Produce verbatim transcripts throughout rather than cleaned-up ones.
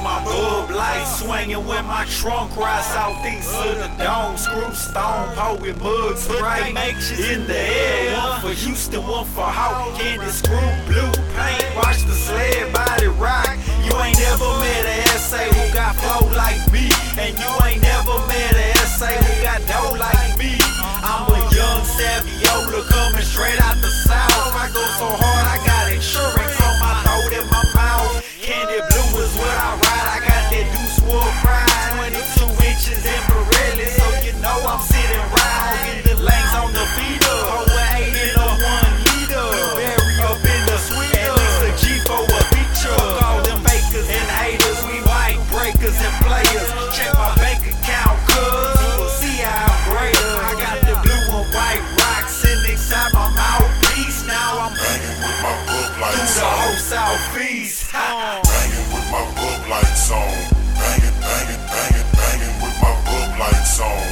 my bub light, swinging with my trunk ride southeast of the dome. Screw stone, pour with mud spray in the air. One for Houston, one for Hawk. Candy screw blue paint, watch the sled body rock. You ain't never met a S A who got flow like me, and you ain't never met a S A who got dough like me. I'm a young Saviola coming straight out the south. I go so hard, I got insurance on my throat and my mouth. Candy blue is what I ride. I got that Deuce Wood pride, twenty-two inches in Pirelli, so you know I'm sitting round. Get the lanes on the feeder, over eight in a one liter. Bury up in the sweet, at least a G for a feature. Fuck all them fakers and haters, we mic breakers and players. Check my bank account, cuz you will see how I'm greater. I got the blue and white rocks in inside my mouthpiece. Now I'm banging with my book lights through the on. whole southeast. Banging with my book lights on. Banging, banging, banging, banging with my book lights on.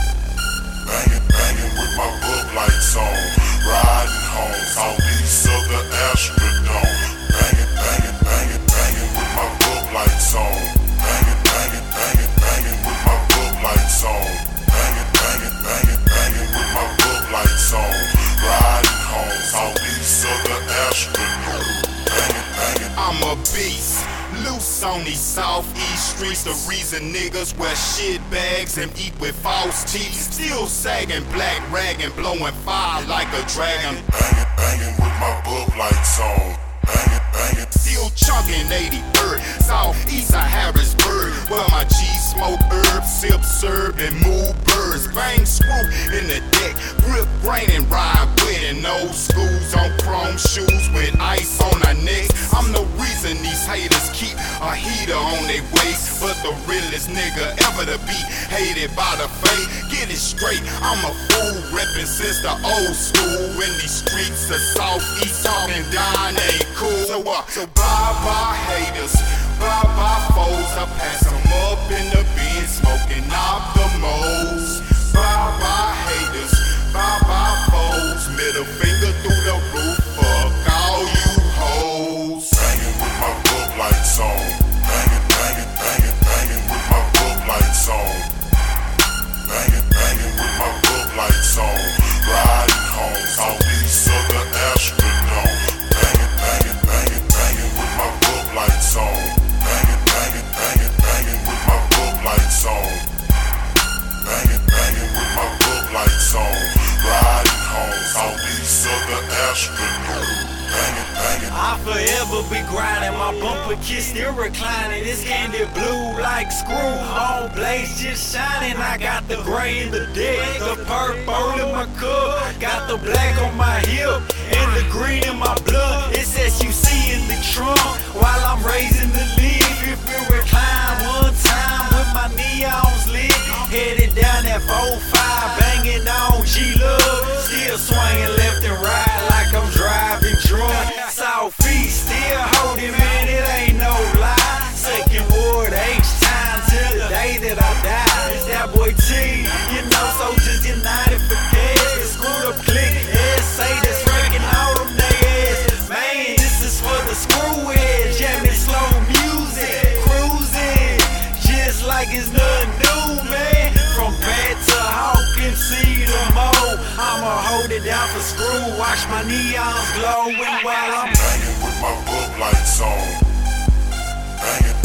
Banging, banging with my book lights on. Riding home, southeast of the Astrodome. Banging, banging, banging, banging with my book lights on. Banging, banging, banging, banging with my book lights on. Banging, banging, banging, banging with my book lights on. Riding home, southeast of the Astrodome. Banging, banging. I'm a beast, loose on these southeast streets. The reason niggas wear shit bags and eat with false teeth. Still sagging, black ragging, blowing fire like a dragon. Banging, banging with my book lights on. Banging, banging. Still chunking eighty-third, southeast of Harrisburg, where my G smoke herbs, sip, serve, and move birds. Bang screw in the deck, grip grain and ride with it. Old schools on chrome shoes with ice on our necks. I'm the reason these haters keep a heater on their waist. But the realest nigga ever to be hated by the fate. Get it straight, I'm a fool reppin' since the old school. In these streets of southeast, talking down ain't cool. So uh, so bye bye haters, bye bye foes. I pass them up in the bin, smoking up the most. Bye bye haters, bye bye foes. Middle finger through the roof, fuck all you hoes. Banging with my book lights on. Banging, banging, banging, banging with my book lights on. Banging, banging with my book lights on. Riding home, southeast of the Astrodome. Banging, banging, banging, banging with my book lights on. Banging, banging, banging, banging with my book lights on. Banging, banging with my book lights on. Riding home, southeast of the Astrodome. Banging, banging. I forever be grinding, my bumper kit still reclining. This candy blue like screw, on blades just shining. I got the gray in the deck, the purple in my cup, got the black on my hip, and the green in my blood. It's S U C in the trunk, while I'm raising the leaf. If you recline one time with my neons lit, headed down that four five, banging on G-Love, still swinging left and right like I'm driving drunk. Southeast still holding, man, it ain't no lie. Second ward, H-time till the day that I die. It's that boy T, you know, soldiers united for cash. The screwed up click, S A that's wrecking all them niggas. Man, this is for the screw head, jamming slow music, cruising, just like it's nothing new, man. From Pat to Hawkins, C to Mo, I'ma hold it down for screw, watch my neons glowing while I'm banging with my book lights on. Banging.